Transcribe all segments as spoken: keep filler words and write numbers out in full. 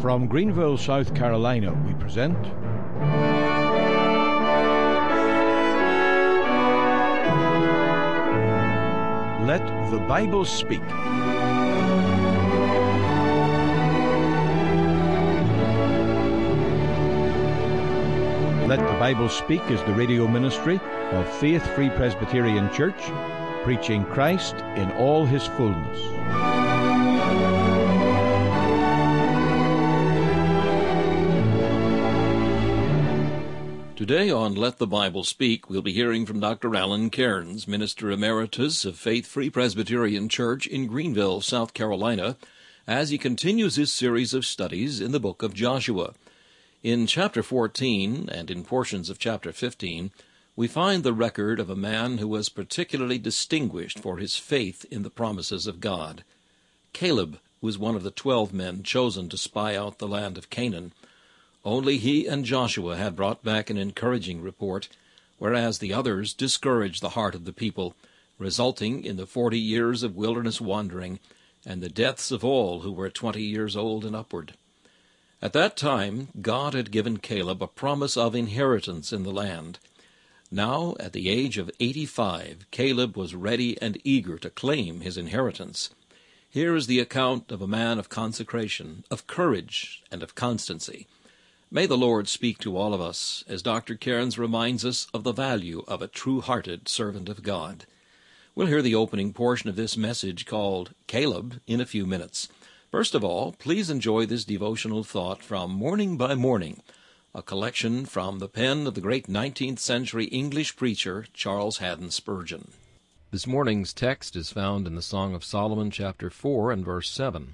From Greenville, South Carolina, we present Let the Bible Speak. Let the Bible Speak is the radio ministry of Faith Free Presbyterian Church, preaching Christ in all his fullness. Today on Let the Bible Speak, we'll be hearing from Doctor Alan Cairns, Minister Emeritus of Faith Free Presbyterian Church in Greenville, South Carolina, as he continues his series of studies in the book of Joshua. In chapter fourteen, and in portions of chapter fifteen, we find the record of a man who was particularly distinguished for his faith in the promises of God. Caleb was one of the twelve men chosen to spy out the land of Canaan. Only he and Joshua had brought back an encouraging report, whereas the others discouraged the heart of the people, resulting in the forty years of wilderness wandering and the deaths of all who were twenty years old and upward. At that time, God had given Caleb a promise of inheritance in the land. Now, at the age of eighty-five, Caleb was ready and eager to claim his inheritance. Here is the account of a man of consecration, of courage, and of constancy. May the Lord speak to all of us, as Doctor Cairns reminds us of the value of a true-hearted servant of God. We'll hear the opening portion of this message called Caleb in a few minutes. First of all, please enjoy this devotional thought from Morning by Morning, a collection from the pen of the great nineteenth century English preacher Charles Haddon Spurgeon. This morning's text is found in the Song of Solomon, chapter four, and verse seven.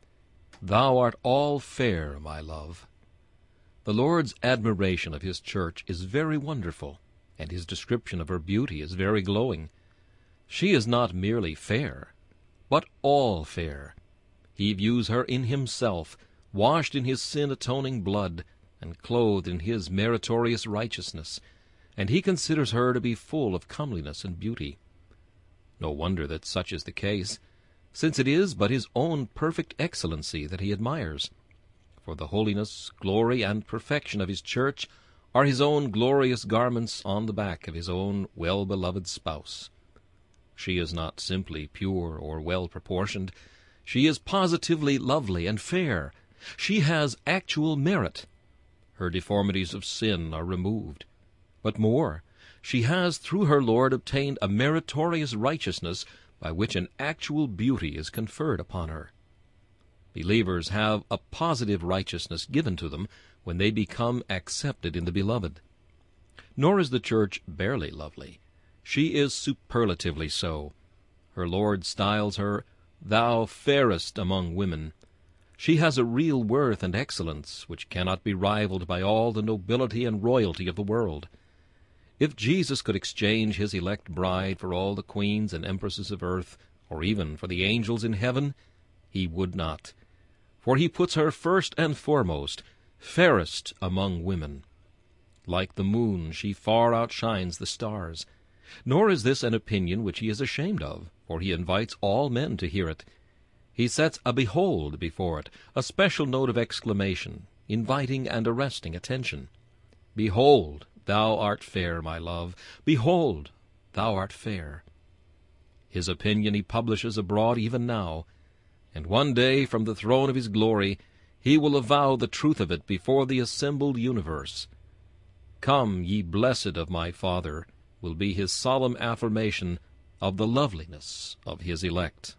Thou art all fair, my love. The Lord's admiration of his church is very wonderful, and his description of her beauty is very glowing. She is not merely fair, but all fair. He views her in himself, washed in his sin-atoning blood, and clothed in his meritorious righteousness, and he considers her to be full of comeliness and beauty. No wonder that such is the case, since it is but his own perfect excellency that he admires. For the holiness, glory, and perfection of his church are his own glorious garments on the back of his own well-beloved spouse. She is not simply pure or well-proportioned. She is positively lovely and fair. She has actual merit. Her deformities of sin are removed. But more, she has through her Lord obtained a meritorious righteousness by which an actual beauty is conferred upon her. Believers have a positive righteousness given to them when they become accepted in the Beloved. Nor is the church barely lovely. She is superlatively so. Her Lord styles her, Thou fairest among women. She has a real worth and excellence which cannot be rivaled by all the nobility and royalty of the world. If Jesus could exchange his elect bride for all the queens and empresses of earth, or even for the angels in heaven, he would not. For he puts her first and foremost, fairest among women. Like the moon, she far outshines the stars. Nor is this an opinion which he is ashamed of, for he invites all men to hear it. He sets a behold before it, a special note of exclamation, inviting and arresting attention. Behold, thou art fair, my love. Behold, thou art fair. His opinion he publishes abroad even now, and one day from the throne of his glory he will avow the truth of it before the assembled universe. Come, ye blessed of my Father, will be his solemn affirmation of the loveliness of his elect.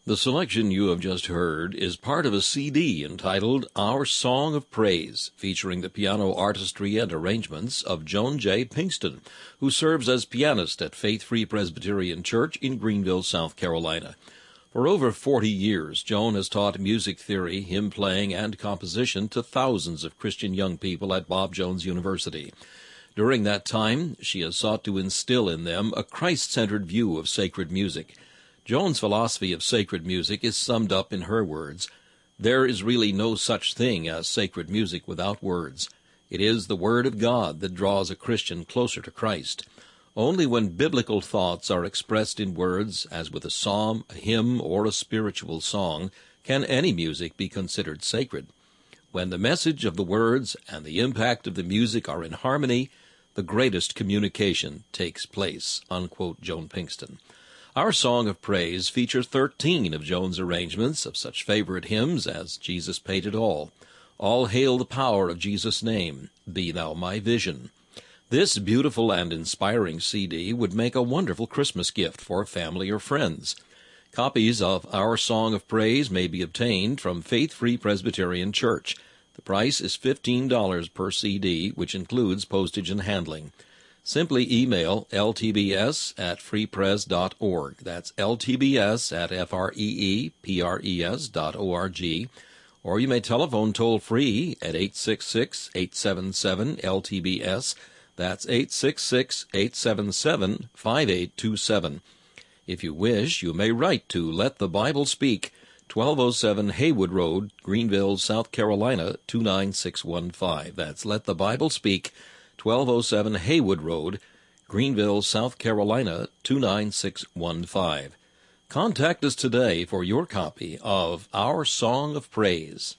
The selection you have just heard is part of a C D entitled Our Song of Praise, featuring the piano artistry and arrangements of Joan J. Pinkston, who serves as pianist at Faith Free Presbyterian Church in Greenville, South Carolina. For over forty years, Joan has taught music theory, hymn playing, and composition to thousands of Christian young people at Bob Jones University. During that time, she has sought to instill in them a Christ-centered view of sacred music. Joan's philosophy of sacred music is summed up in her words: "There is really no such thing as sacred music without words. It is the Word of God that draws a Christian closer to Christ. Only when biblical thoughts are expressed in words, as with a psalm, a hymn, or a spiritual song, can any music be considered sacred. When the message of the words and the impact of the music are in harmony, the greatest communication takes place," unquote Joan Pinkston. Our Song of Praise features thirteen of Joan's arrangements of such favorite hymns as Jesus Paid It All, All Hail the Power of Jesus' Name, Be Thou My Vision. This beautiful and inspiring C D would make a wonderful Christmas gift for family or friends. Copies of Our Song of Praise may be obtained from Faith Free Presbyterian Church. The price is fifteen dollars per C D, which includes postage and handling. Simply email L T B S at freepres dot org. That's L T B S at F R E E P R E S dot O R G. Or you may telephone toll-free at eight six six, eight seven seven, L T B S. That's eight six six, eight seven seven, five eight two seven. If you wish, you may write to Let the Bible Speak, twelve oh seven Haywood Road, Greenville, South Carolina, two nine six one five. That's Let the Bible Speak, twelve oh seven Haywood Road, Greenville, South Carolina, two nine six one five. Contact us today for your copy of Our Song of Praise.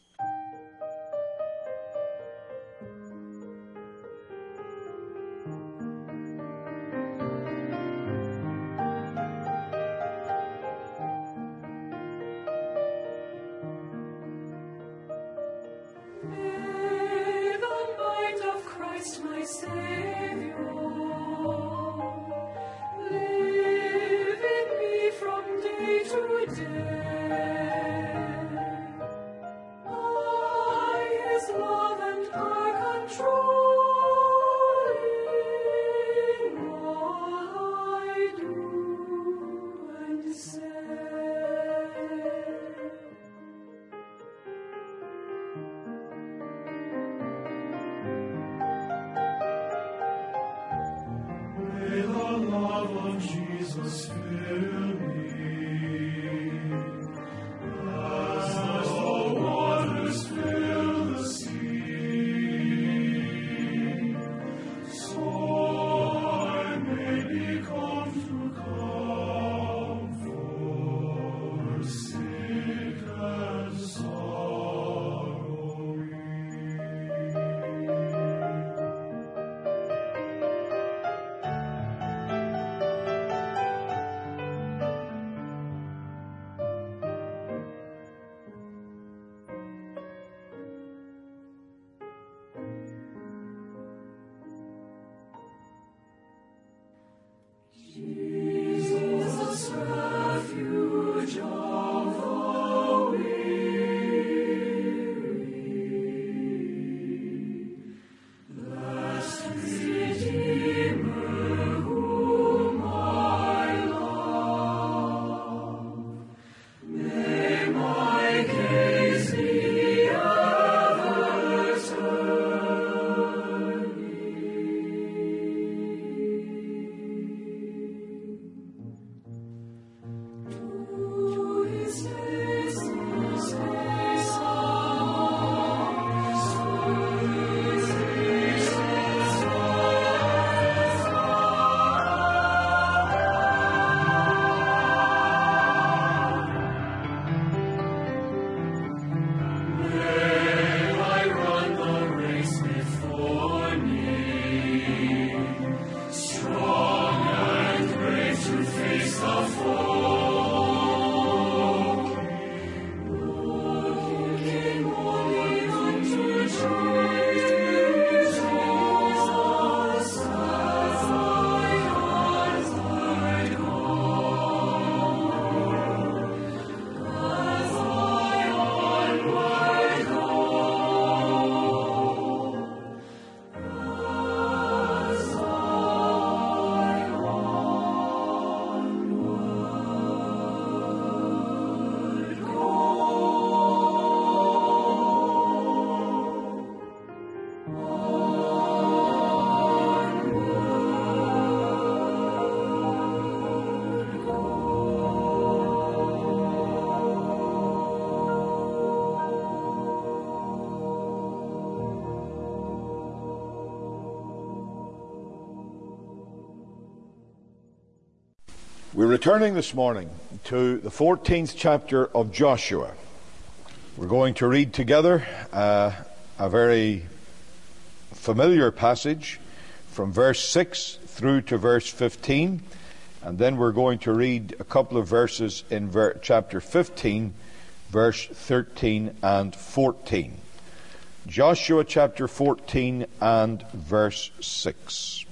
We're returning this morning to the fourteenth chapter of Joshua. We're going to read together uh, a very familiar passage from verse six through to verse fifteen, and then we're going to read a couple of verses in ver- chapter fifteen, verse thirteen and fourteen. Joshua chapter fourteen and verse six.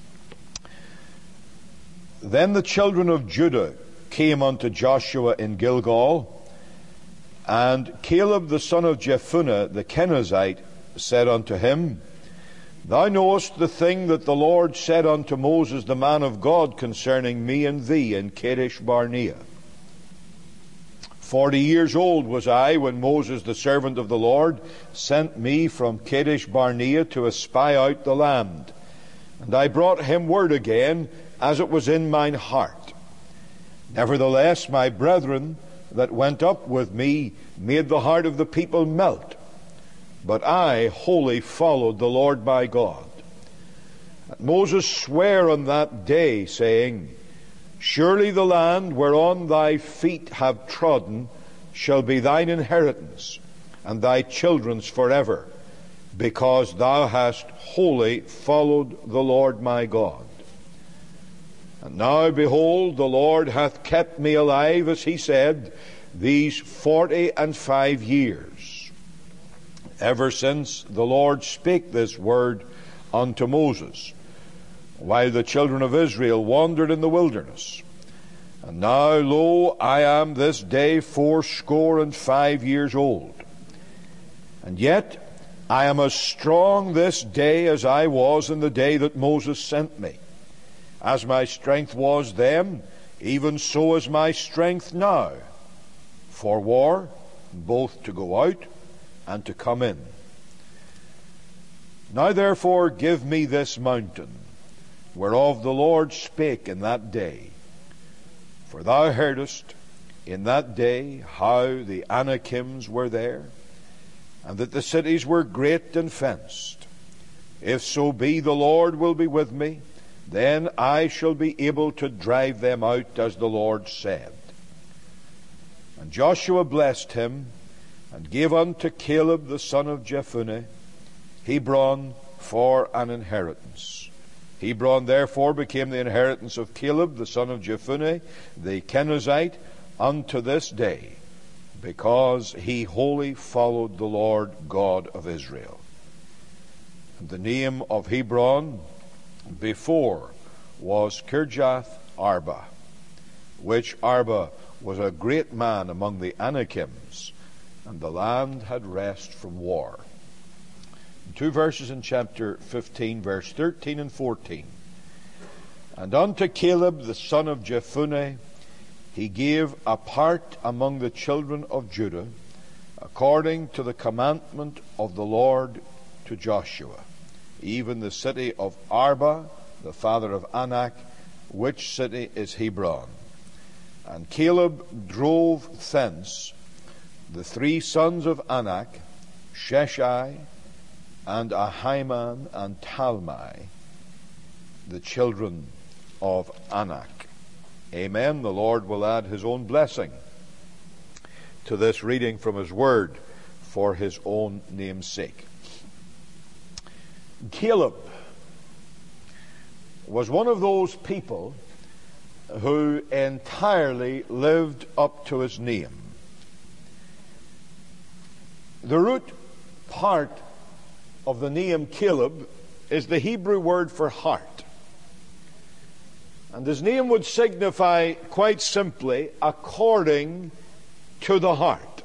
Then the children of Judah came unto Joshua in Gilgal, and Caleb the son of Jephunneh the Kenizzite said unto him, Thou knowest the thing that the Lord said unto Moses the man of God concerning me and thee in Kadesh Barnea. Forty years old was I when Moses the servant of the Lord sent me from Kadesh Barnea to espy out the land. And I brought him word again, as it was in mine heart. Nevertheless, my brethren that went up with me made the heart of the people melt. But I wholly followed the Lord my God. And Moses sware on that day, saying, Surely the land whereon thy feet have trodden shall be thine inheritance, and thy children's forever, because thou hast wholly followed the Lord my God. And now, behold, the Lord hath kept me alive, as he said, these forty and five years, ever since the Lord spake this word unto Moses, while the children of Israel wandered in the wilderness. And now, lo, I am this day fourscore and five years old. And yet I am as strong this day as I was in the day that Moses sent me. As my strength was then, even so is my strength now, for war, both to go out and to come in. Now therefore give me this mountain, whereof the Lord spake in that day. For thou heardest in that day how the Anakims were there, and that the cities were great and fenced. If so be the Lord will be with me, then I shall be able to drive them out, as the Lord said. And Joshua blessed him, and gave unto Caleb the son of Jephunneh Hebron for an inheritance. Hebron therefore became the inheritance of Caleb the son of Jephunneh the Kenizzite unto this day, because he wholly followed the Lord God of Israel. And the name of Hebron before was Kirjath Arba, which Arba was a great man among the Anakims, and the land had rest from war. Two verses in chapter fifteen, verse thirteen and fourteen. And unto Caleb the son of Jephunneh he gave a part among the children of Judah, according to the commandment of the Lord to Joshua, even the city of Arba, the father of Anak, which city is Hebron. And Caleb drove thence the three sons of Anak, Sheshai, and Ahiman, and Talmai, the children of Anak. Amen. The Lord will add his own blessing to this reading from his word for his own name's sake. Caleb was one of those people who entirely lived up to his name. The root part of the name Caleb is the Hebrew word for heart. And his name would signify, quite simply, according to the heart.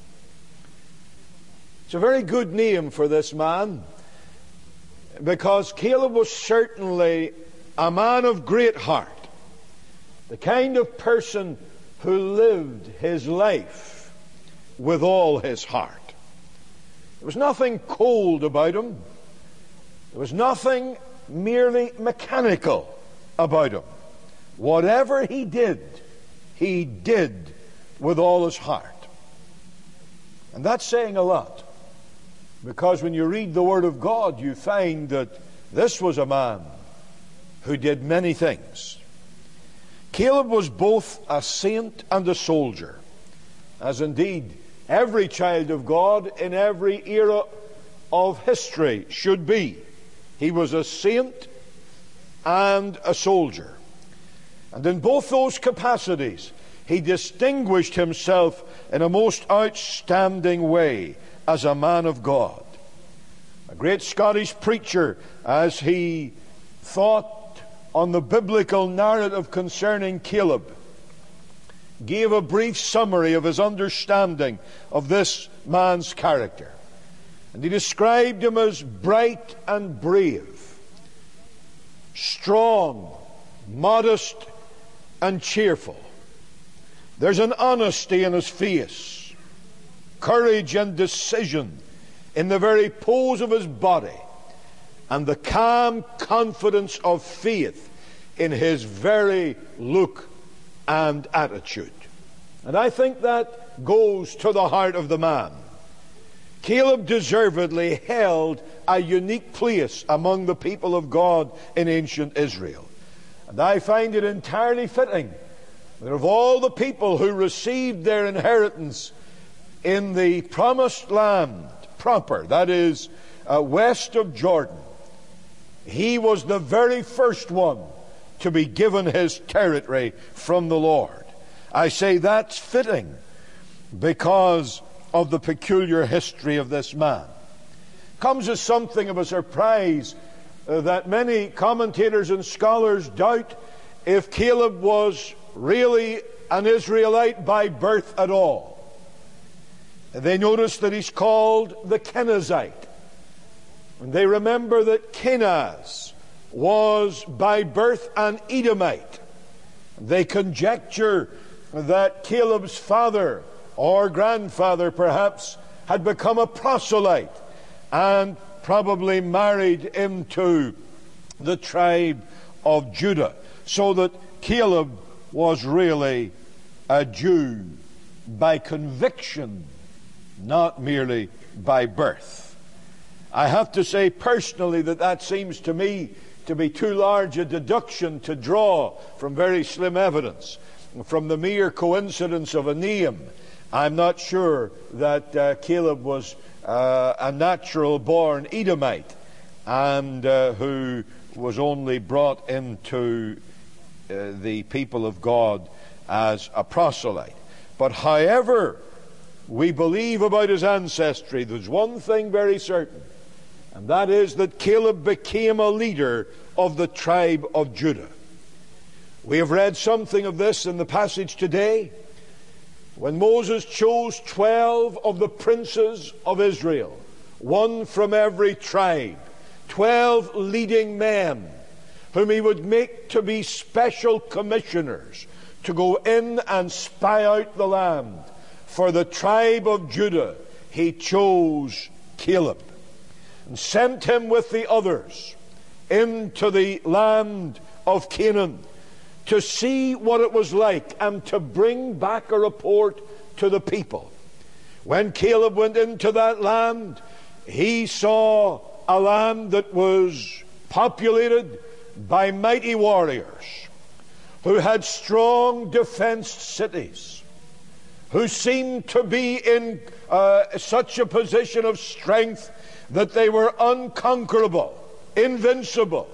It's a very good name for this man, because Caleb was certainly a man of great heart, the kind of person who lived his life with all his heart. There was nothing cold about him. There was nothing merely mechanical about him. Whatever he did, he did with all his heart. And that's saying a lot, because when you read the Word of God, you find that this was a man who did many things. Caleb was both a saint and a soldier, as indeed every child of God in every era of history should be. He was a saint and a soldier. And in both those capacities, he distinguished himself in a most outstanding way as a man of God. A great Scottish preacher, as he thought on the biblical narrative concerning Caleb, gave a brief summary of his understanding of this man's character. And he described him as bright and brave, strong, modest, and cheerful. There's an honesty in his face, courage and decision in the very pose of his body, and the calm confidence of faith in his very look and attitude. And I think that goes to the heart of the man. Caleb deservedly held a unique place among the people of God in ancient Israel. And I find it entirely fitting that of all the people who received their inheritance in the promised land proper, that is, uh, west of Jordan, he was the very first one to be given his territory from the Lord. I say that's fitting because of the peculiar history of this man. Comes as something of a surprise uh, that many commentators and scholars doubt if Caleb was really an Israelite by birth at all. They notice that he's called the Kenizzite. And they remember that Kenaz was by birth an Edomite. They conjecture that Caleb's father or grandfather perhaps had become a proselyte and probably married into the tribe of Judah, so that Caleb was really a Jew by conviction, not merely by birth. I have to say personally that that seems to me to be too large a deduction to draw from very slim evidence. From the mere coincidence of a name, I'm not sure that uh, Caleb was uh, a natural-born Edomite and uh, who was only brought into uh, the people of God as a proselyte. But however we believe about his ancestry, there's one thing very certain, and that is that Caleb became a leader of the tribe of Judah. We have read something of this in the passage today, when Moses chose twelve of the princes of Israel, one from every tribe, twelve leading men, whom he would make to be special commissioners to go in and spy out the land. For the tribe of Judah, he chose Caleb and sent him with the others into the land of Canaan to see what it was like and to bring back a report to the people. When Caleb went into that land, he saw a land that was populated by mighty warriors who had strong defensed cities, who seemed to be in uh, such a position of strength that they were unconquerable, invincible.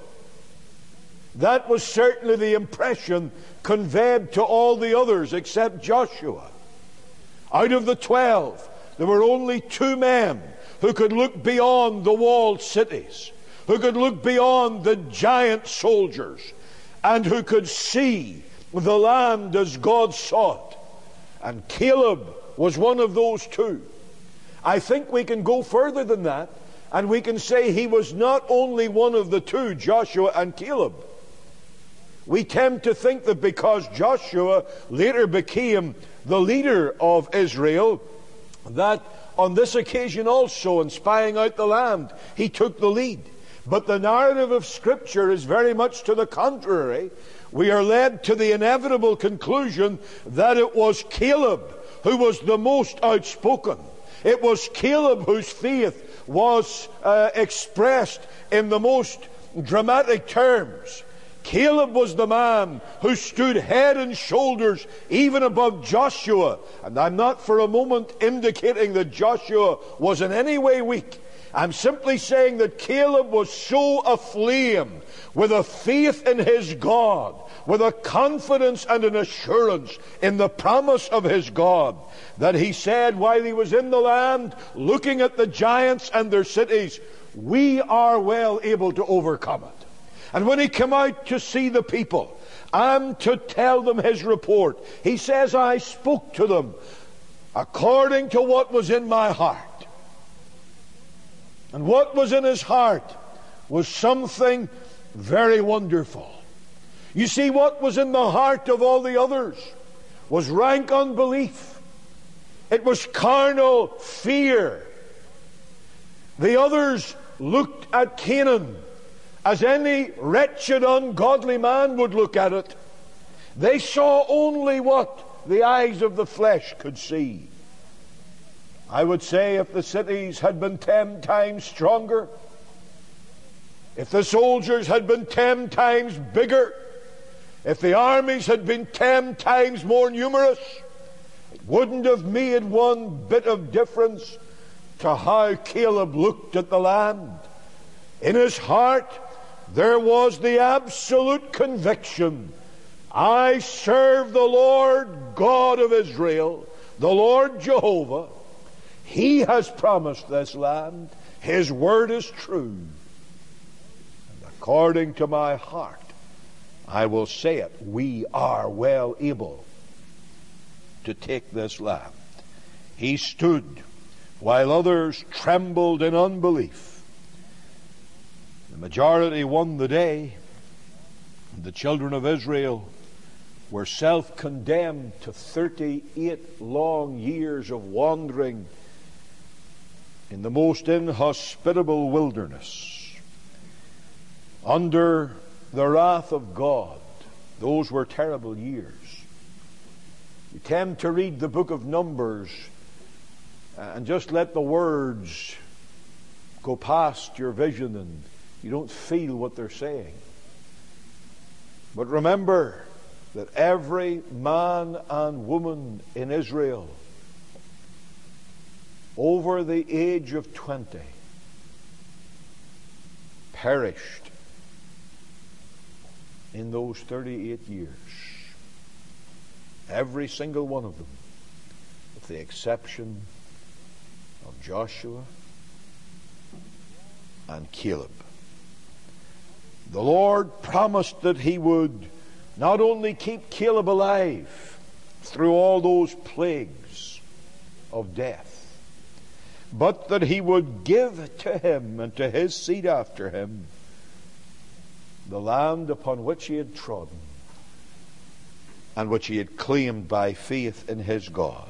That was certainly the impression conveyed to all the others except Joshua. Out of the twelve, there were only two men who could look beyond the walled cities, who could look beyond the giant soldiers, and who could see the land as God saw it. And Caleb was one of those two. I think we can go further than that, and we can say he was not only one of the two, Joshua and Caleb. We tend to think that because Joshua later became the leader of Israel, that on this occasion also, in spying out the land, he took the lead. But the narrative of Scripture is very much to the contrary. We are led to the inevitable conclusion that it was Caleb who was the most outspoken. It was Caleb whose faith was uh, expressed in the most dramatic terms. Caleb was the man who stood head and shoulders even above Joshua. And I'm not for a moment indicating that Joshua was in any way weak. I'm simply saying that Caleb was so aflame with a faith in his God, with a confidence and an assurance in the promise of his God, that he said while he was in the land, looking at the giants and their cities, we are well able to overcome it. And when he came out to see the people and to tell them his report, he says, I spoke to them according to what was in my heart. And what was in his heart was something very wonderful. You see, what was in the heart of all the others was rank unbelief. It was carnal fear. The others looked at Canaan as any wretched, ungodly man would look at it. They saw only what the eyes of the flesh could see. I would say if the cities had been ten times stronger, if the soldiers had been ten times bigger, if the armies had been ten times more numerous, it wouldn't have made one bit of difference to how Caleb looked at the land. In his heart, there was the absolute conviction, I serve the Lord God of Israel, the Lord Jehovah. He has promised this land. His word is true. And according to my heart, I will say it. We are well able to take this land. He stood while others trembled in unbelief. The majority won the day. The children of Israel were self-condemned to thirty-eight long years of wandering in the most inhospitable wilderness, under the wrath of God. Those were terrible years. You tend to read the book of Numbers and just let the words go past your vision and you don't feel what they're saying. But remember that every man and woman in Israel over the age of twenty perished in those thirty-eight years. Every single one of them, with the exception of Joshua and Caleb. The Lord promised that He would not only keep Caleb alive through all those plagues of death, but that He would give to him and to his seed after him the land upon which he had trodden and which he had claimed by faith in his God.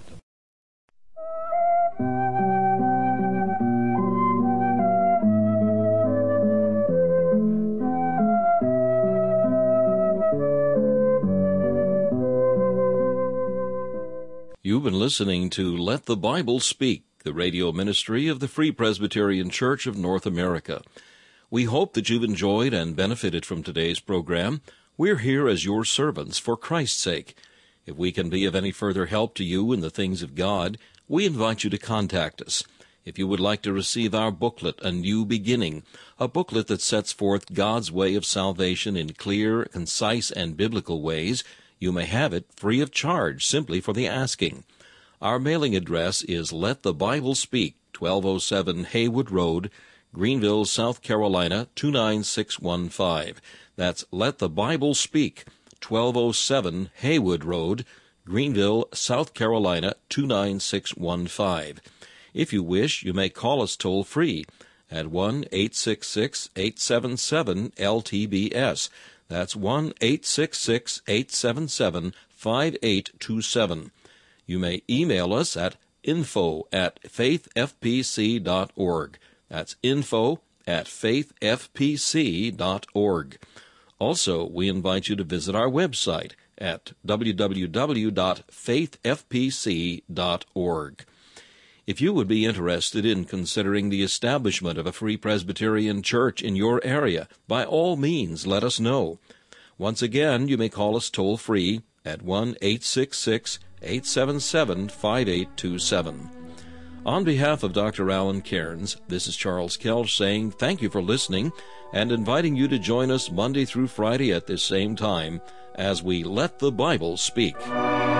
You've been listening to Let the Bible Speak, the radio ministry of the Free Presbyterian Church of North America. We hope that you've enjoyed and benefited from today's program. We're here as your servants for Christ's sake. If we can be of any further help to you in the things of God, we invite you to contact us. If you would like to receive our booklet, A New Beginning, a booklet that sets forth God's way of salvation in clear, concise, and biblical ways, you may have it free of charge simply for the asking. Our mailing address is Let the Bible Speak, twelve oh seven Haywood Road, Greenville, South Carolina, two nine six one five. That's Let the Bible Speak, twelve oh seven Haywood Road, Greenville, South Carolina, two nine six one five. If you wish, you may call us toll-free at one eight six six, eight seven seven, L T B S. That's one eight six six, eight seven seven, five eight two seven. You may email us at info at faith f p c dot org. That's info at faith f p c dot org. Also, we invite you to visit our website at w w w dot faith f p c dot org. If you would be interested in considering the establishment of a Free Presbyterian Church in your area, by all means let us know. Once again, you may call us toll-free at one eight six six, eight seven seven, five eight two seven. On behalf of Doctor Alan Cairns, this is Charles Kelch saying thank you for listening and inviting you to join us Monday through Friday at this same time as we let the Bible speak.